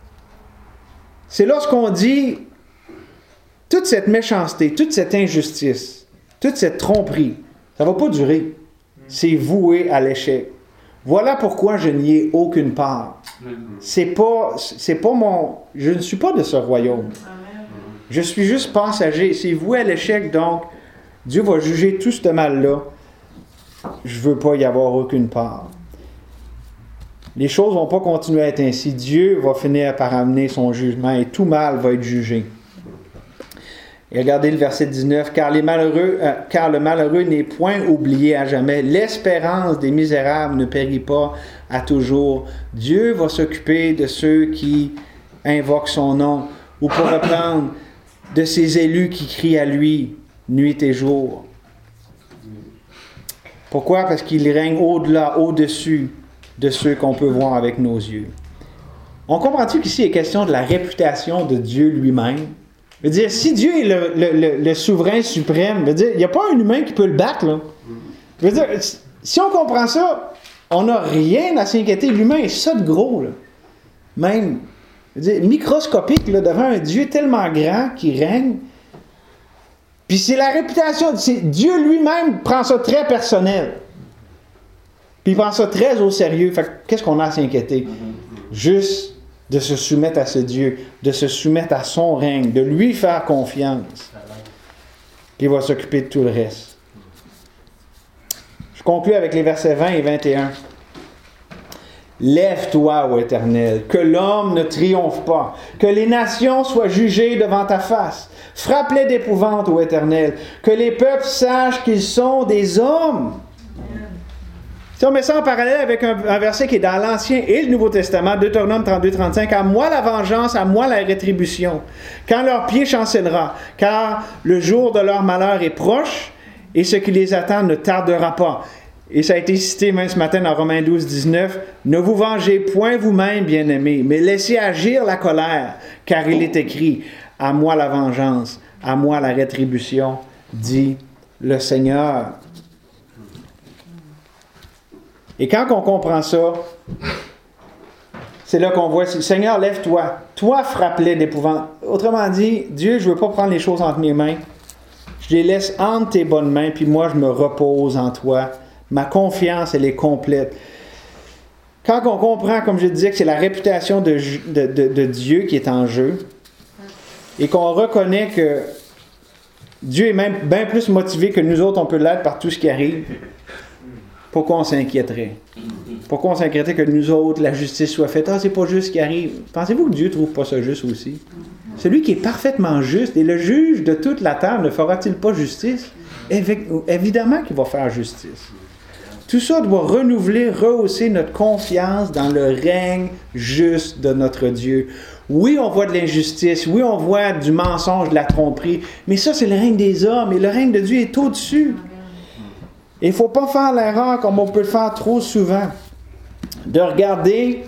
C'est lorsqu'on dit... Toute cette méchanceté, toute cette injustice, toute cette tromperie, ça ne va pas durer. C'est voué à l'échec. Voilà pourquoi je n'y ai aucune part. C'est pas, c'est pas mon... Je ne suis pas de ce royaume. Je suis juste passager. C'est voué à l'échec, donc Dieu va juger tout ce mal-là. Je ne veux pas y avoir aucune part. Les choses ne vont pas continuer à être ainsi. Dieu va finir par amener son jugement et tout mal va être jugé. Et regardez le verset dix-neuf. Car, les malheureux, euh, car le malheureux n'est point oublié à jamais. L'espérance des misérables ne périt pas à toujours. Dieu va s'occuper de ceux qui invoquent son nom. Ou pour reprendre, de ses élus qui crient à lui nuit et jour. Pourquoi? Parce qu'il règne au-delà, au-dessus de ceux qu'on peut voir avec nos yeux. On comprend-tu qu'ici il est question de la réputation de Dieu lui-même? Je veux dire, si Dieu est le, le, le, le souverain suprême, je veux dire, il n'y a pas un humain qui peut le battre, là. Je veux dire, si on comprend ça, on n'a rien à s'inquiéter. L'humain est ça de gros, là. Même, je veux dire, microscopique, là, devant un Dieu tellement grand qui règne. Puis c'est la réputation, c'est, Dieu lui-même prend ça très personnel. Puis il prend ça très au sérieux. Fait que, qu'est-ce qu'on a à s'inquiéter? Juste de se soumettre à ce Dieu, de se soumettre à son règne, de lui faire confiance. Puis il va s'occuper de tout le reste. Je conclue avec les versets vingt et vingt et un. Lève-toi, ô Éternel, que l'homme ne triomphe pas, que les nations soient jugées devant ta face. Frappe-les d'épouvante, ô Éternel, que les peuples sachent qu'ils sont des hommes. Si on met ça en parallèle avec un, un verset qui est dans l'Ancien et le Nouveau Testament, Deutéronome trente-deux trente-cinq, « À moi la vengeance, à moi la rétribution, quand leur pied chancellera, car le jour de leur malheur est proche, et ce qui les attend ne tardera pas. » Et ça a été cité même ce matin dans Romains douze dix-neuf, « Ne vous vengez point vous-même, bien-aimés, mais laissez agir la colère, car il est écrit, « À moi la vengeance, à moi la rétribution, dit le Seigneur. » Et quand on comprend ça, c'est là qu'on voit, Seigneur, lève-toi. Toi, frappe-les d'épouvante. Autrement dit, Dieu, je ne veux pas prendre les choses entre mes mains. Je les laisse entre tes bonnes mains, puis moi, je me repose en toi. Ma confiance, elle est complète. Quand on comprend, comme je disais, que c'est la réputation de, de, de, de Dieu qui est en jeu, et qu'on reconnaît que Dieu est même bien plus motivé que nous autres, on peut l'être par tout ce qui arrive, pourquoi on s'inquiéterait? Pourquoi on s'inquiéterait que nous autres, la justice soit faite? Ah, c'est pas juste ce qui arrive. Pensez-vous que Dieu ne trouve pas ça juste aussi? Celui qui est parfaitement juste, et le juge de toute la terre, ne fera-t-il pas justice? Évidemment qu'il va faire justice. Tout ça doit renouveler, rehausser notre confiance dans le règne juste de notre Dieu. Oui, on voit de l'injustice, oui, on voit du mensonge, de la tromperie, mais ça, c'est le règne des hommes, et le règne de Dieu est au-dessus. Il ne faut pas faire l'erreur, comme on peut le faire trop souvent, de regarder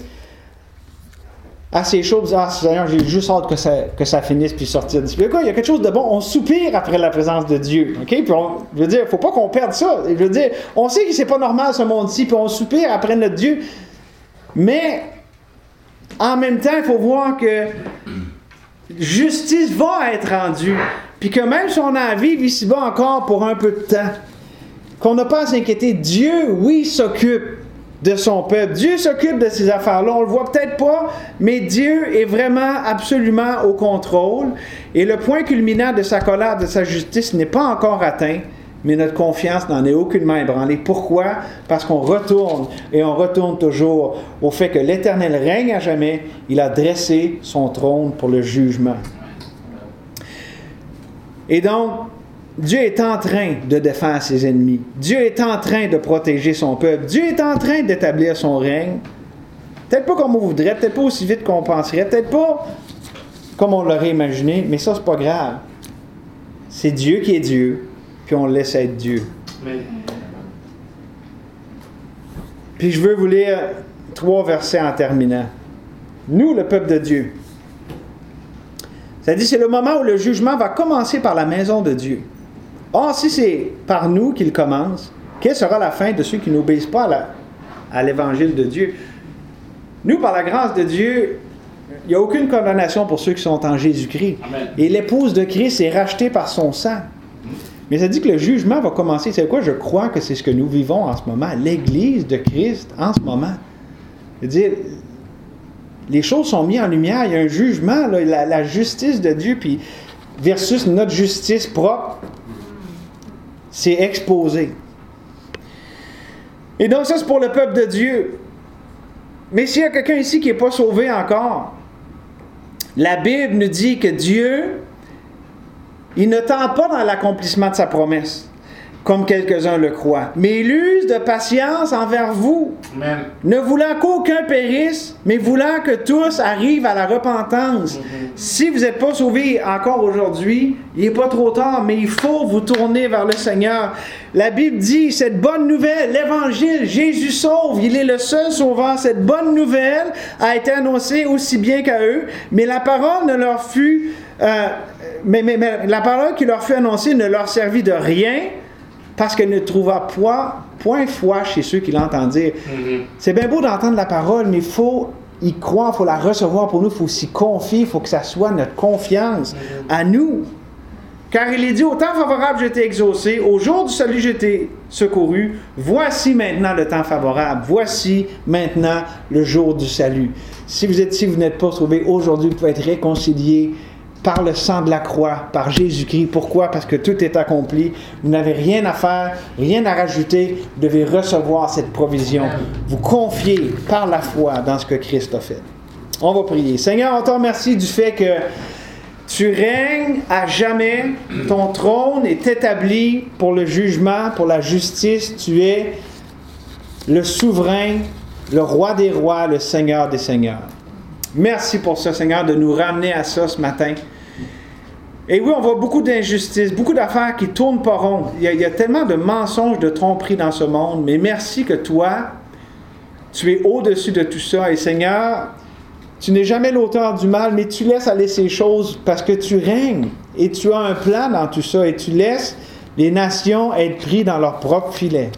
à ces choses, ah Seigneur, j'ai juste hâte que ça, que ça finisse puis sortir d'ici. Il y a quelque chose de bon, on soupire après la présence de Dieu. Okay? Puis on, je veux dire, il ne faut pas qu'on perde ça. Je veux dire, on sait que c'est pas normal ce monde-ci, puis on soupire après notre Dieu. Mais en même temps, il faut voir que justice va être rendue. Puis que même si on a à vivre ici-bas encore pour un peu de temps, qu'on n'a pas à s'inquiéter. Dieu, oui, s'occupe de son peuple. Dieu s'occupe de ces affaires-là. On ne le voit peut-être pas, mais Dieu est vraiment absolument au contrôle. Et le point culminant de sa colère, de sa justice n'est pas encore atteint, mais notre confiance n'en est aucunement ébranlée. Pourquoi? Parce qu'on retourne, et on retourne toujours au fait que l'Éternel règne à jamais. Il a dressé son trône pour le jugement. Et donc, Dieu est en train de défendre ses ennemis. Dieu est en train de protéger son peuple. Dieu est en train d'établir son règne. Peut-être pas comme on voudrait, peut-être pas aussi vite qu'on penserait, peut-être pas comme on l'aurait imaginé, mais ça, c'est pas grave. C'est Dieu qui est Dieu, puis on le laisse être Dieu. Oui. Puis je veux vous lire trois versets en terminant. Nous, le peuple de Dieu. Ça dit, c'est le moment où le jugement va commencer par la maison de Dieu. Or, si c'est par nous qu'il commence, quelle sera la fin de ceux qui n'obéissent pas à, la, à l'évangile de Dieu? Nous, par la grâce de Dieu, il n'y a aucune condamnation pour ceux qui sont en Jésus-Christ. Amen. Et l'épouse de Christ est rachetée par son sang. Mais ça dit que le jugement va commencer. C'est quoi? Je crois que c'est ce que nous vivons en ce moment. L'Église de Christ, en ce moment. C'est-à-dire, les choses sont mises en lumière. Il y a un jugement, là, la, la justice de Dieu, puis versus notre justice propre. C'est exposé. Et donc ça, c'est pour le peuple de Dieu. Mais s'il y a quelqu'un ici qui n'est pas sauvé encore, la Bible nous dit que Dieu, Il ne tend pas dans l'accomplissement de sa promesse, comme quelques-uns le croient, mais il use de patience envers vous, Amen. ne voulant qu'aucun périsse, mais voulant que tous arrivent à la repentance. Mm-hmm. Si vous n'êtes pas sauvés encore aujourd'hui, il n'est pas trop tard, mais il faut vous tourner vers le Seigneur. La Bible dit, cette bonne nouvelle, l'Évangile, Jésus sauve, il est le seul sauveur. Cette bonne nouvelle a été annoncée aussi bien qu'à eux, mais la parole ne leur fut, euh, mais, mais, mais la parole qui leur fut annoncée ne leur servit de rien, parce qu'elle ne trouva point, point foi chez ceux qui l'entendent dire. Mm-hmm. C'est bien beau d'entendre la parole, mais il faut y croire, il faut la recevoir pour nous, il faut s'y confier, il faut que ça soit notre confiance mm-hmm. à nous. Car il est dit, au temps favorable, j'ai été exaucé, au jour du salut, j'ai été secouru. Voici maintenant le temps favorable, voici maintenant le jour du salut. Si vous êtes ici, vous n'êtes pas sauvé aujourd'hui, vous pouvez être réconciliés par le sang de la croix, par Jésus-Christ. Pourquoi? Parce que tout est accompli. Vous n'avez rien à faire, rien à rajouter. Vous devez recevoir cette provision. Vous confiez par la foi dans ce que Christ a fait. On va prier. Seigneur, on te remercie du fait que tu règnes à jamais. Ton trône est établi pour le jugement, pour la justice. Tu es le souverain, le roi des rois, le Seigneur des seigneurs. Merci pour ça, Seigneur, de nous ramener à ça ce matin. Et oui, on voit beaucoup d'injustices, beaucoup d'affaires qui ne tournent pas rond. Il y, a, il y a tellement de mensonges, de tromperies dans ce monde, mais merci que toi, tu es au-dessus de tout ça. Et Seigneur, tu n'es jamais l'auteur du mal, mais tu laisses aller ces choses parce que tu règnes. Et tu as un plan dans tout ça, et tu laisses les nations être pris dans leur propre filet.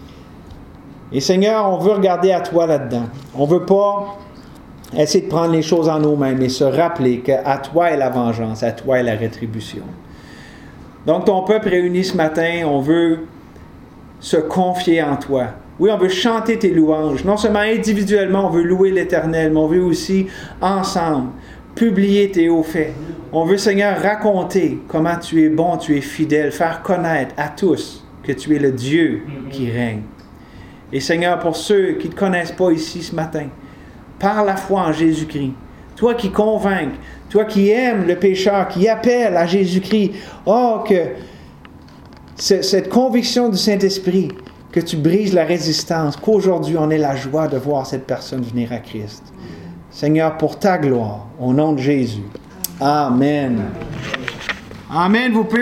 Et Seigneur, on veut regarder à toi là-dedans. On ne veut pas essayer de prendre les choses en nos mains, mais se rappeler qu'à toi est la vengeance, à toi est la rétribution. Donc, ton peuple réuni ce matin, on veut se confier en toi. Oui, on veut chanter tes louanges. Non seulement individuellement, on veut louer l'Éternel, mais on veut aussi, ensemble, publier tes hauts faits. On veut, Seigneur, raconter comment tu es bon, tu es fidèle, faire connaître à tous que tu es le Dieu qui règne. Et Seigneur, pour ceux qui ne te connaissent pas ici ce matin, par la foi en Jésus-Christ, toi qui convaincs, toi qui aimes le pécheur, qui appelle à Jésus-Christ, oh, que c- cette conviction du Saint-Esprit, que tu brises la résistance, qu'aujourd'hui on ait la joie de voir cette personne venir à Christ. Seigneur, pour ta gloire, au nom de Jésus. Amen. Amen. Vous pouvez